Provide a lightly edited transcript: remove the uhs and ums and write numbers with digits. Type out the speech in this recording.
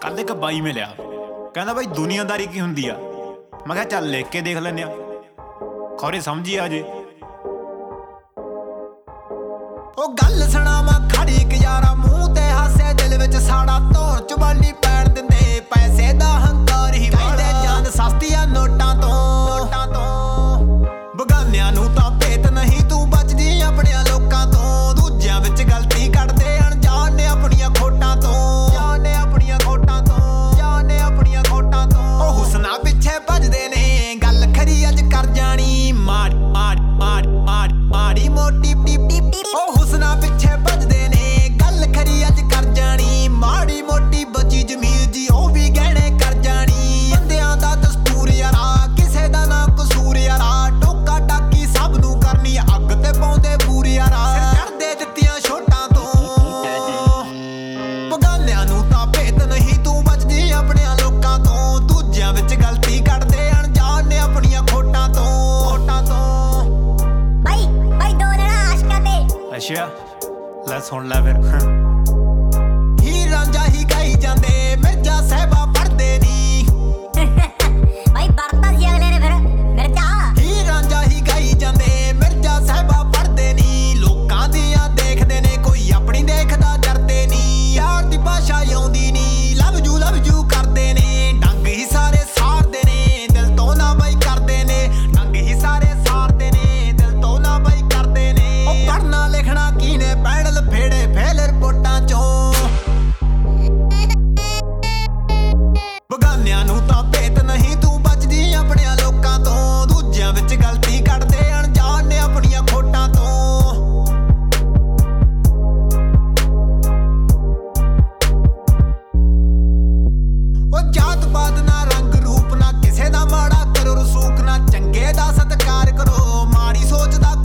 ਕੱਲ ਇੱਕ ਬਾਈ ਮਿਲਿਆ, ਕਹਿੰਦਾ ਬਾਈ ਦੁਨੀਆਦਾਰੀ ਕੀ ਹੁੰਦੀ ਆ। ਮੈਂ ਕਿਹਾ ਚੱਲ ਲਿਖ ਕੇ ਦੇਖ ਲੈਂਦੇ ਆ, ਖੌਰੇ ਸਮਝੀ ਆ ਜੇ। ਉਹ ਗੱਲ ਸੁਣਾਵਾਂ ਖੜੀ ਇੱਕ ਯਾਰਾ, ਮੂੰਹ ਤੇ ਹਾਸੇ ਦਿਲ ਵਿੱਚ ਸਾੜਾ, ਧੌਣ ਚ ਬਾਲੀ ਪੈਣ ਦਿੰਦੇ ਪੈਸੇ ਦਾ ਹੰਕਾਰ ਹੀ ਵਾਲੇ ਜਾਨ ਸਸਤੀ ਆ ਨੋਟਾਂ ਤੋਂ। ਬਗਾਨਿਆਂ ਨੂੰ ਤਾਂ ਭੇਤ ਨਹੀਂ, ਤੂੰ ਬਚਦੀ ਆਪਣਿਆਂ ਲੋਕਾਂ ਤੋਂ। ਦੂਜਿਆਂ ਵਿੱਚ ਗਲਤੀ ਕੱਢਦੇ ਅਣਜਾਣ ਨੇ ਆਪਣੀਆਂ ਖੋਟਾਂ ਤੋਂ। ਜਾਣੇ ਆਪਣੀਆਂ ਖੋਟਾਂ ਤੋਂ, ਜਾਣੇ ਆਪਣੀਆਂ ਖੋਟਾਂ ਤੋਂ। ਉਹ ਹੁਸਨਾ ਪਿੱਛੇ ਭੱਜਦੇ ਨੇ, ਗੱਲ ਖਰੀ ਅੱਜ ਕਰ ਜਾਣੀ ਮਾੜੀ ਮਾੜੀ ਮੋਟੀ। ਉਹ ਹੁਸਨਾ ਪਿੱਛੇ ਭੱਜਦੇ ਨੇ, ਗੱਲ ਖਰੀ ਅੱਜ ਕਰ ਜਾਣੀ ਮਾੜੀ ਮੋਟੀ। ਬਚੀ ਜ਼ਮੀਰ ਜੀ ਉਹ ਵੀ ਗਹਿਣੇ ਕਰ ਜਾਣੀ। ਬੰਦਿਆਂ ਦਾ ਦਸਤੂਰ ਯਾਰਾ, ਕਿਸੇ ਦਾ ਨਾ ਕਸੂਰ ਯਾਰਾ। ਟੋਕਾ ਟਾਕੀ ਸਭ ਨੂੰ ਕਰਨੀ, ਅੱਗ ਤੇ ਪਾਉਂਦੇ ਬੂਰ ਯਾਰਾ। ਸਿਰ ਚੜ੍ਹਦੇ ਦਿੱਤੀਆਂ ਛੋਟਾਂ ਤੋਂ। ਬਗਾਨਿਆਂ ਨੂੰ ਤਾਂ ਭੇਤ ਨਹੀਂ, ਤੂੰ ਬਚਦੀ ਆਪਣਿਆਂ ਲੋਕਾਂ ਤੋਂ। ਦੂਜਿਆਂ ਵਿੱਚ ਗਲਤੀ ਕੱਢਦੇ ਅਣਜਾਣ ਨੇ ਆਪਣੀਆਂ ਖੋਟਾਂ ਤੋਂ। ਬਾਈ ਦੋ ਲੈਣਾ ਆਸ਼ਕਾਂ ਤੇ। ਅੱਛਾ ਲੈ ਸੁਣ ਲੈ ਫਿਰ। ਹੀ ਰਾਂਝਾ ਹੀ ਗਾਈ ਜਾਂਦੇ, ਮਿਰਜ਼ਾ ਸਾਹਿਬਾ ਪੜ੍ਹਦੇ ਨੀ। ਬਾਈ ਵਰਤਾ ਸੀ ਅਗਲੇ ਨੇ ਫਿਰ ਮਿਰਜ਼ਾ। ਹੀ ਰਾਂਝਾ ਹੀ ਗਾਈ ਜਾਂਦੇ, ਮਿਰਜ਼ਾ ਸਾਹਿਬਾ ਪੜ੍ਹਦੇ ਨੀ। ਲੋਕਾਂ ਦੀਆਂ ਦੇਖਦੇ ਨੇ, ਕੋਈ ਆਪਣੀ ਦੇਖਦਾ ਡਰਦੇ ਨੀ। ਯਾਰ ਦੀ ਭਾਸ਼ਾ ਆਉਂਦੀ ਨੀ, ਲਵ ਯੂ ਕਰਦੇ ਨੇ। ਡੰਗ ਹੀ ਸਾਰੇ ਸਾਰਦੇ ਨੇ, ਦਿਲ ਤੋਂ ਨਾ ਬਾਈ ਕਰਦੇ ਨੇ। ਡੰਗ ਹੀ ਸਾਰੇ ਸਾਰਦੇ ਨੇ, ਦਿਲ ਤੋਂ ਨਾ ਬਾਈ ਕਰਦੇ ਨੇ। ਉਹ ਪੜ੍ਹਨਾ ਲਿਖਣਾ ਕੀ ਨੇ, ਪੈਣ ਲਫੇੜੇ ਫੇਲ ਰਿਪੋਰਟਾਂ ਚੋਂ। ਬਗਾਨਿਆਂ ਨੂੰ ਤਾਂ ਭੇਤ ਨਹੀਂ, ਤੂੰ ਬਚਦੀ ਆਪਣਿਆਂ ਲੋਕਾਂ ਤੋਂ। ਦੂਜਿਆਂ ਵਿੱਚ ਗਲਤੀ ਕੱਢਦੇ ਅਣਜਾਣ ਨੇ ਆਪਣੀਆਂ ਖੋਟਾਂ ਤੋਂ। ਉਹ ਜਾਤ ਪਾਤ ਨਾ, ਰੰਗ ਰੂਪ ਨਾ, ਕਿਸੇ ਦਾ ਮਾੜਾ ਕਰੋ ਰਸੂਖ ਨਾ। ਚੰਗੇ ਦਾ ਸਤਿਕਾਰ ਕਰੋ, ਮਾੜੀ ਸੋਚ ਦਾ